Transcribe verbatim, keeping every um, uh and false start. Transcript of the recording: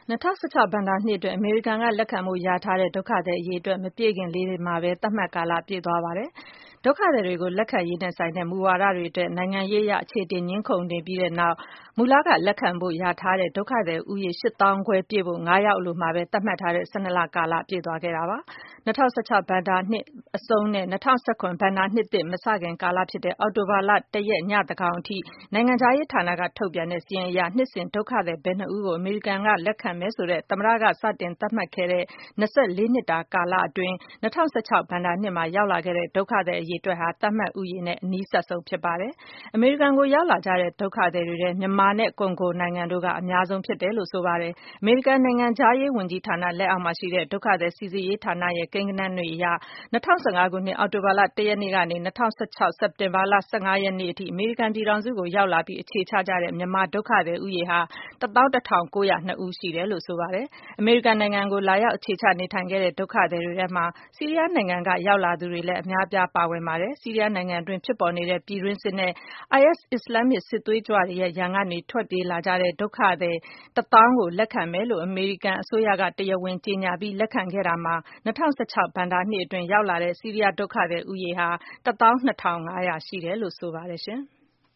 ၂၀၁၆ ဘဏ္ဍာနှစ်အတွက် အမေရိကန်က လက်ခံဖို့လျာထားတဲ့ ဒုက္ခသည်အရေအတွက် မပြည့်ခင်လေးမှာပဲ သတ်မှတ်ကာလပြည့်သွားပါတယ်။ ဒုက္ခသည်တွေကို လက်ခံရေးနဲ့ဆိုင်တဲ့ မူဝါဒတွေအတွက် နိုင်ငံရေးအရ အခြေအတင် ငြင်းခုန်နေပြီးတဲ့နောက် မူလက လက်ခံဖို့လျာထားတဲ့ ဒုက္ခသည်ဦးရေ ရှစ်သောင်းခွဲပြည့်ဖို့ ငါးရက်အလိုမှာပဲ သတ်မှတ်ထားတဲ့ ၁၂ လကာလ ပြည့်သွားခဲ့တာပါ။ ၂၀၁၆ ဘဏ္ဍာနှစ်အဆုံးနဲ့ ၂၀၁၇ ဘဏ္ဍာနှစ်သစ်မစခင်ကာလဖြစ်တဲ့ အောက်တိုဘာလ ၁ ရက် ညသန်းခေါင်အထိ နိုင်ငံခြားရေးဌာနက ထုတ်ပြန်တဲ့စာရင်းအရ နှစ်စဉ် ဒုက္ခသည် ဘယ်နှစ်ဦးကို အမေရိကန်က လက်ခံမယ်ဆိုတဲ့ သမ္မတက စတင်သတ်မှတ်ခဲ့တဲ့ ၂၄ နှစ်တာကာလအတွင်း ၂၀၁၆ ဘဏ္ဍာနှစ်မှာ ရောက်လာခဲ့တဲ့ ဒုက္ခသည်အရေအတွက်ဟာ သတ်မှတ်ဦးရေနဲ့ အနီးစပ်ဆုံးဖြစ်ပါတယ်။ အမေရိကန်ကို ရောက်လာကြတဲ့ ဒုက္ခသည်တွေထဲ မြန်မာနဲ့ ကွန်ဂိုနိုင်ငံတို့က အများဆုံးဖြစ်တယ်လို့ ဆိုပါတယ်။ အမေရိကန်နိုင်ငံခြားရေးဝန်ကြီးဌာန လက်အောက်မှာရှိတဲ့ ဒုက္ခသည်စိစစ်ရေးဌာနရဲ့ ကိန်းဂဏန်းတွေအရ ၂၀၁၅ ခုနှစ် အောက်တိုဘာလ ၁ ရက်နေ့ကနေ ၂၀၁၆ စက်တင်ဘာလ ၁၅ ရက်နေ့အထိ အမေရိကန်ပြည်ထောင်စုကို ရောက်လာပြီး အခြေချကြတဲ့ မြန်မာဒုက္ခသည်ဦးရေဟာ တသောင်း တထောင် ကိုးရာ နှစ် ဦးရှိတယ်လို့ ဆိုပါတယ်။ အမေရိကန်နိုင်ငံကို လာရောက်အခြေချနေထိုင်ခဲ့တဲ့ ဒုက္ခသည်တွေထဲမှာ ဆီးရီးယားနိုင်ငံက ရောက်လာသူတွေလည်း အများအပြားပါဝင်ပါတယ်။ ဆီးရီးယားနိုင်ငံတွင်း ဖြစ်ပေါ်နေတဲ့ ပြည်တွင်းစစ်နဲ့ အိုင်အက်စ် အစ္စလာမ်မစ်စစ်သွေးကြွတွေရဲ့ ရန်ကနေ ထွက်ပြေးလာကြတဲ့ ဒုက္ခသည် တသောင်းကို လက်ခံမယ်လို့ အမေရိကန်အစိုးရက တရားဝင်ကြေညာပြီး လက်ခံခဲ့တာမှာ ၂၀၁၆ ဘဏ္ဍာနှစ်အတွင်း ရောက်လာတဲ့ ဆီးရီးယားဒုက္ခသည်ဦးရေဟာ တသောင်း နှစ်ထောင် ငါးရာ ရှိတယ်လို့ ဆိုပါတယ်ရှင်။